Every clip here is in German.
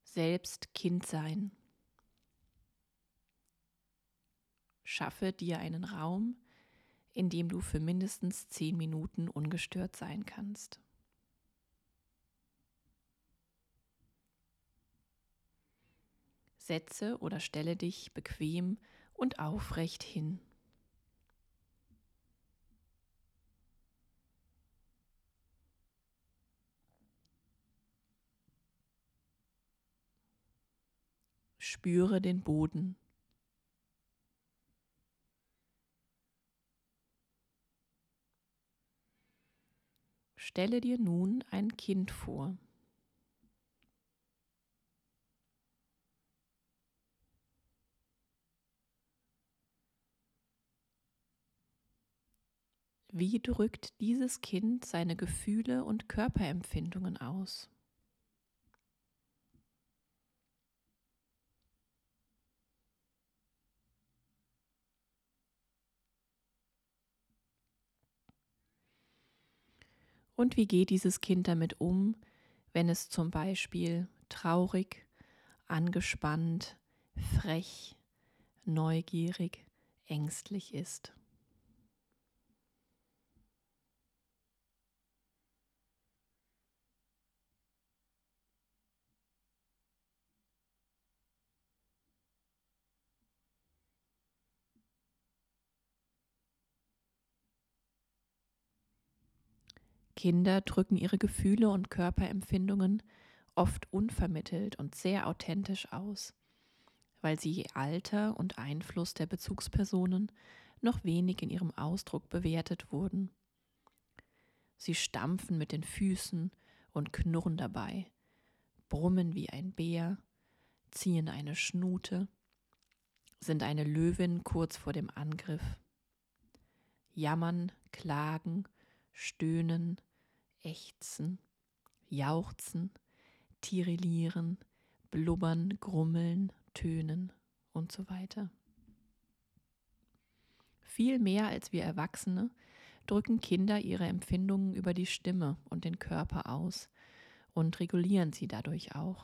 selbst Kind sein. Schaffe dir einen Raum, in dem du für mindestens 10 Minuten ungestört sein kannst. Setze oder stelle dich bequem und aufrecht hin. Spüre den Boden. Stelle dir nun ein Kind vor. Wie drückt dieses Kind seine Gefühle und Körperempfindungen aus? Und wie geht dieses Kind damit um, wenn es zum Beispiel traurig, angespannt, frech, neugierig, ängstlich ist? Kinder drücken ihre Gefühle und Körperempfindungen oft unvermittelt und sehr authentisch aus, weil sie je Alter und Einfluss der Bezugspersonen noch wenig in ihrem Ausdruck bewertet wurden. Sie stampfen mit den Füßen und knurren dabei, brummen wie ein Bär, ziehen eine Schnute, sind eine Löwin kurz vor dem Angriff, jammern, klagen, stöhnen, ächzen, jauchzen, tirillieren, blubbern, grummeln, tönen und so weiter. Viel mehr als wir Erwachsene drücken Kinder ihre Empfindungen über die Stimme und den Körper aus und regulieren sie dadurch auch.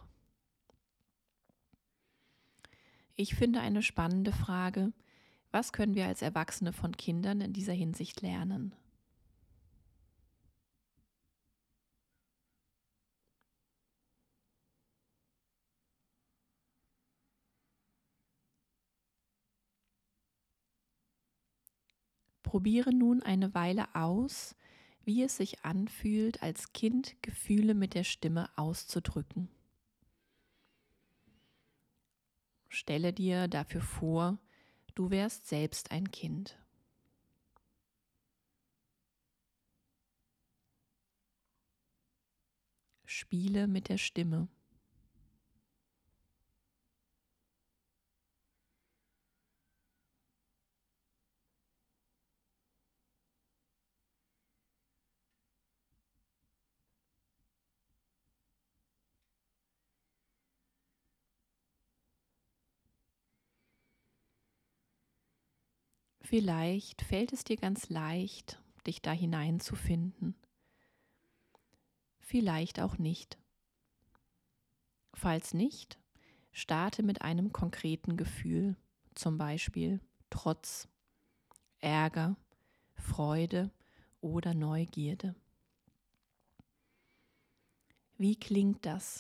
Ich finde eine spannende Frage: Was können wir als Erwachsene von Kindern in dieser Hinsicht lernen? Probiere nun eine Weile aus, wie es sich anfühlt, als Kind Gefühle mit der Stimme auszudrücken. Stelle dir dafür vor, du wärst selbst ein Kind. Spiele mit der Stimme. Vielleicht fällt es dir ganz leicht, dich da hineinzufinden. Vielleicht auch nicht. Falls nicht, starte mit einem konkreten Gefühl, zum Beispiel Trotz, Ärger, Freude oder Neugierde. Wie klingt das?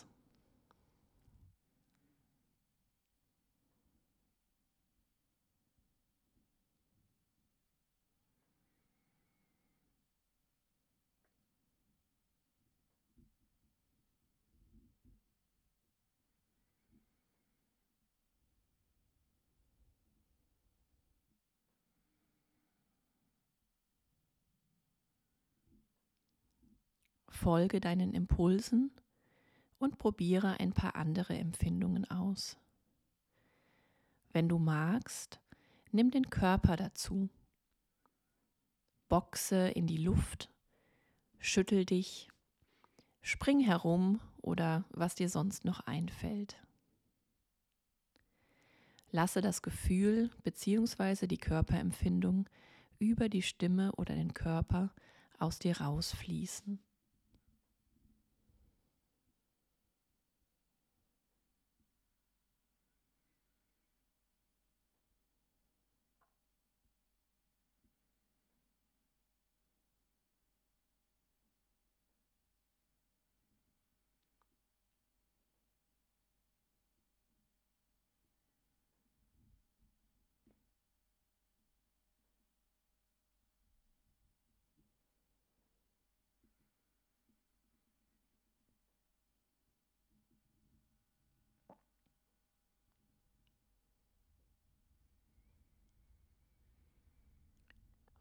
Folge deinen Impulsen und probiere ein paar andere Empfindungen aus. Wenn du magst, nimm den Körper dazu. Boxe in die Luft, schüttel dich, spring herum oder was dir sonst noch einfällt. Lasse das Gefühl bzw. die Körperempfindung über die Stimme oder den Körper aus dir rausfließen.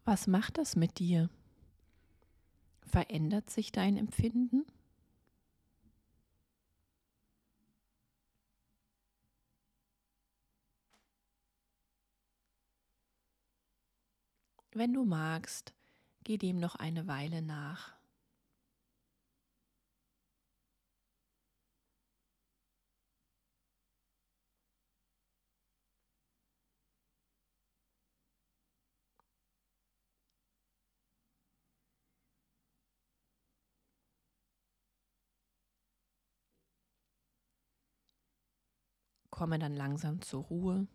Was macht das mit dir? Verändert sich dein Empfinden? Wenn du magst, geh dem noch eine Weile nach. Komme dann langsam zur Ruhe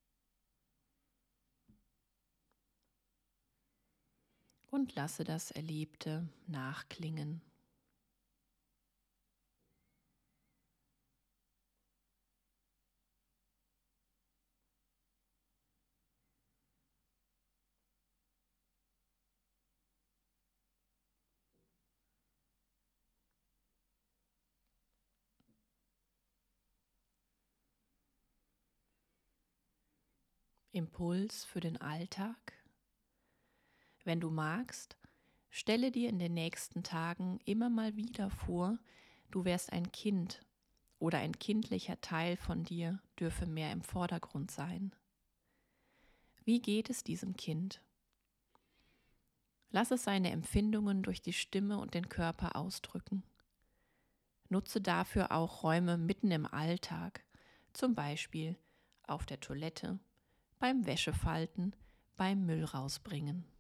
und lasse das Erlebte nachklingen. Impuls für den Alltag. Wenn du magst, stelle dir in den nächsten Tagen immer mal wieder vor, du wärst ein Kind oder ein kindlicher Teil von dir dürfe mehr im Vordergrund sein. Wie geht es diesem Kind? Lass es seine Empfindungen durch die Stimme und den Körper ausdrücken. Nutze dafür auch Räume mitten im Alltag, zum Beispiel auf der Toilette, beim Wäschefalten, beim Müll rausbringen.